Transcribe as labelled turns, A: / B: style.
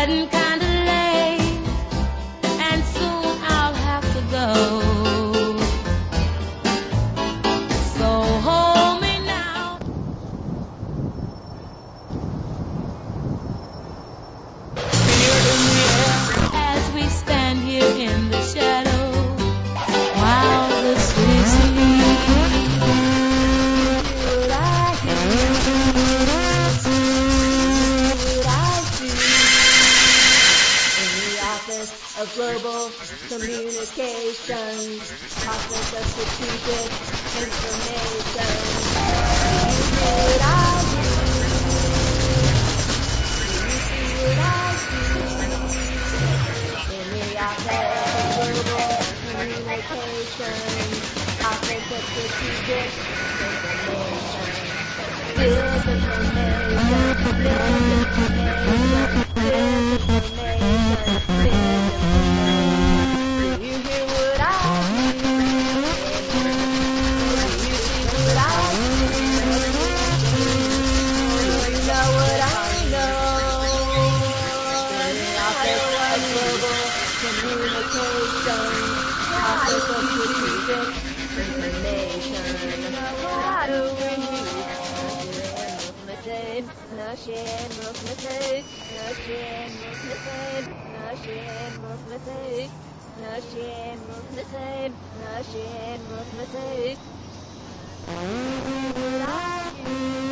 A: getting kinda late, and soon I'll have to go. So hold me now. As we stand here in the shadow, while the city sleeps, what I hear, what I see. In the office of global communications, office of strategic information. Do you hear what I hear? Do you see what I see? In the office of global communications, office of strategic information. Disinformation, misinformation, disinformation, misinformation. Do you hear what I hear? Do you see what I see? Do you know what I know? In the office of global communications, office of strategic information. How do we Nashin Mukhnasay, Nashin Mukhnasay, Nashin Mukhnasay, Nashin Mukhnasay, Nashin Mukhnasay.